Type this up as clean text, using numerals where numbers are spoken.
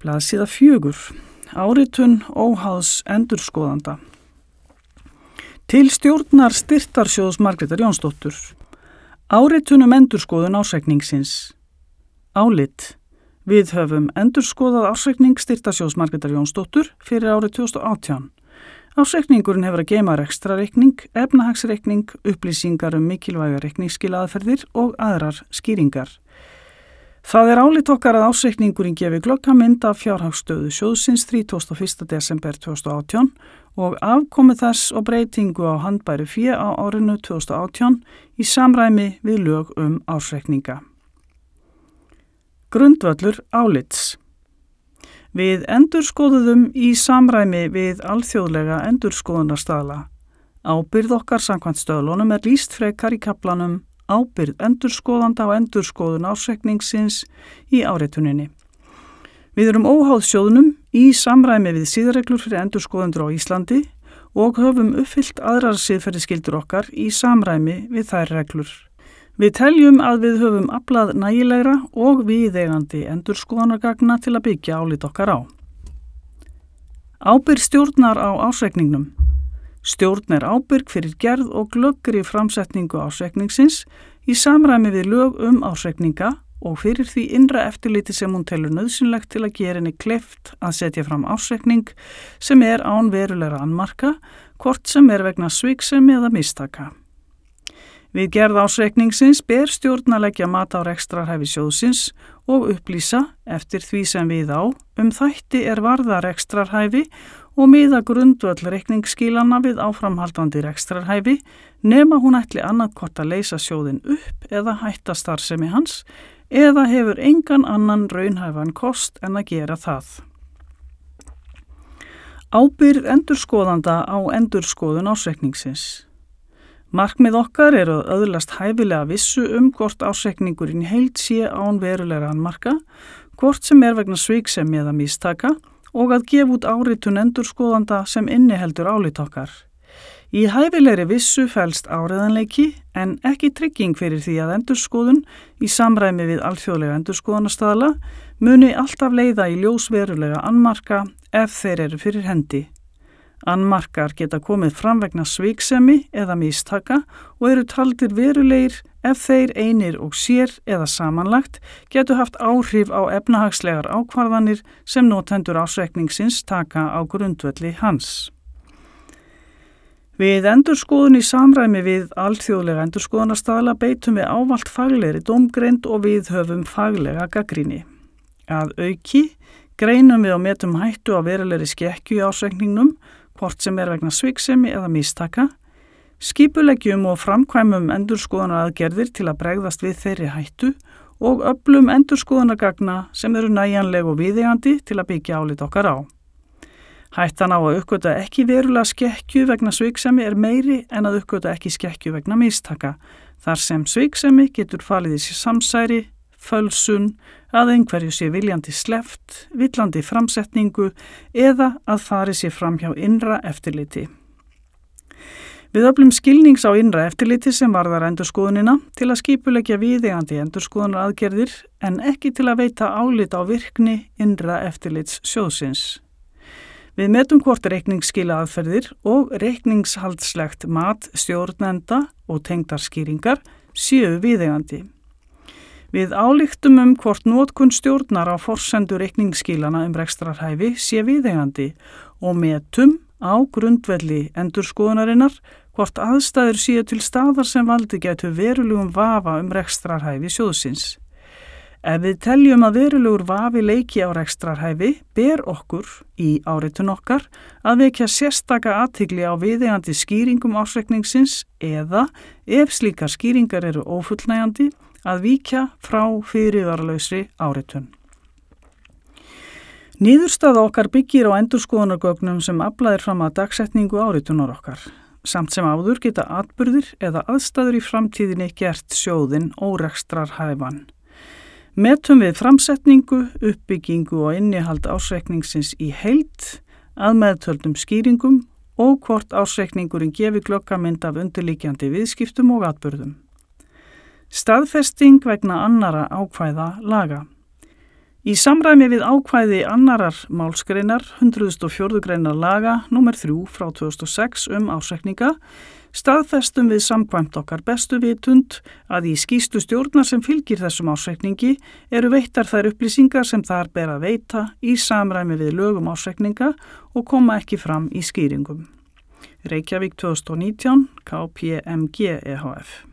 Blaðsíða 4. Áritun óháðs endurskoðanda. Til stjórnar Styrktarsjóðs Margrétar Jónsdóttur. Áritun endurskoðun ársreikningsins. Álit. Við höfum endurskoðað ársreikning Styrktarsjóðs Margrétar Jónsdóttur fyrir árið 2018. Ársreikningurinn hefur að geyma rekstrarreikning, efnahagsreikning, upplýsingar mikilvægar reikningsskilaðferðir og aðrar skýringar. Það álit okkar að ársreikningurinn gefi glöggamynd af fjárhagsstöðu sjóðsins 31. desember 2018 og afkomu þess og breytingu á handbæru fé á árinu 2018 í samræmi við lög ársreikninga. Grundvöllur álits. Við endurskoðuðum í samræmi við alþjóðlega endurskoðunarstaðla. Ábyrgð okkar samkvæmt stöðlunum lýst frekar í kaflanum Ábyrgð endurskoðanda og endurskoðun ársreikningsins í árituninni. Við erum óháð sjóðnum í samræmi við siðareglur fyrir endurskoðendur á Íslandi og höfum uppfyllt aðrar siðferðisskyldur okkar í samræmi við þær reglur. Við teljum að við höfum aflað nægilegra og viðeigandi endurskoðunargagna til að byggja álit okkar á. Ábyrgð stjórnar á ársreikningnum. Stjórn ábyrg fyrir gerð og glöggri framsetningu ársreikningsins í samræmi við lög ársreikninga og fyrir því innra eftirliti sem hún telur nauðsynlegt til að gera henni kleift að setja fram ársreikning sem án verulegra annmarka, hvort sem vegna sviksemi eða mistaka. Við gerð ársreikningsins ber stjórn að leggja mat á rekstrarhæfi sjóðsins og upplýsa eftir því sem við á þætti varða rekstrarhæfi og miða grundvöll reikningsskilana við áframhaldandi rekstrarhæfi nema hún ætli annaðhvort að leysa sjóðinn upp eða hætta starfsemi hans eða hefur engan annan raunhæfan kost en að gera það. Ábyrgð endurskoðanda á endurskoðun ársreikningsins. Markmið okkar að öðlast hæfilega vissu hvort ársreikningurinn heild sé án verulegra annmarka, hvort sem vegna sviksemi eða mistaka og að gefa út áritun endurskoðanda sem inniheldur álit okkar. Í hæfilegri vissu felst áreiðanleiki en ekki trygging fyrir því að endurskoðun í samræmi við alþjóðlega endurskoðunarstaðla muni alltaf leiða í ljós verulega annmarka ef þeir eru fyrir hendi. Annmarkar geta komið fram vegna sviksemi eða mistaka og eru taldir verulegir ef þeir einir og sér eða samanlagt getur haft áhrif á efnahagslegar ákvarðanir sem notendur ársreikningsins taka á grundvelli hans. Við endurskoðun í samræmi við alþjóðlega endurskoðunarstaðla beitum við ávallt faglegri dómgreind og við höfum faglega gagnrýni. Að auki greinum við og metum hættu á verulegri skekkju í ársreikningnum, hvort sem vegna sviksemi eða mistaka, skipuleggjum og framkvæmum endurskoðunaraðgerðir til að bregðast við þeirri hættu og öflum endurskoðunargagna sem eru nægjanleg og viðeigandi til að byggja álit okkar á. Hættan á að uppgöta ekki verulega skekkju vegna sviksemi meiri en að uppgöta ekki skekkju vegna mistaka, þar sem sviksemi getur falið í sér samsæri, fölsun, að einhverju sé viljandi sleppt, villandi framsetningu eða að fari sér fram hjá innra eftirliti. Við öflum skilnings á innra eftirliti sem varðar endurskoðunina til að skipuleggja viðeigandi endurskoðunaraðgerðir en ekki til að veita álit á virkni innra eftirlits sjóðsins. Við metum hvort reikningsskilaðferðir og reikningshaldslegt mat stjórnenda og tengdar skýringar séu viðeigandi. Við ályktum hvort notkun stjórnar á forsendu reikningsskilana rekstrarhæfi sé viðeigandi og metum á grundvelli endurskoðunarinnar hvort aðstæður séu til staðar sem valdi gætu verulegum vafa rekstrarhæfi sjóðsins. Ef við teljum að verulegur vafi leiki á rekstrarhæfi ber okkur í áritun okkar að vekja sérstaka athygli á viðeigandi skýringum ársreikningsins eða ef slíkar skýringar eru ófullnægjandi að víkja frá fyrirvaralausri áritun. Niðurstaða okkar byggir á endurskoðunargögnum sem aflaðir fram að dagsetningu áritunar okkar. Samt sem áður geta atburðir eða aðstæður í framtíðinni gert sjóðinn órekstrarhæfan. Metum við framsetningu, uppbyggingu og innihald ársreikningsins í heild, að meðtöldum skýringum og hvort ársreikningurinn gefi glöggamynd af undirliggjandi viðskiptum og atburðum. Staðfesting vegna annara ákvæða laga. Í samræmi við ákvæði annarar málsgreinar 104. greinar laga nr. 3 frá 2006 ársreikninga staðfestum við samkvæmt okkar bestu vitund að í skýrslu stjórnar sem fylgir þessum ársreikningi eru veittar þær upplýsingar sem þar ber að veita í samræmi við lögum ársreikninga og koma ekki fram í skýringum. Reykjavík 2019, KPMG ehf.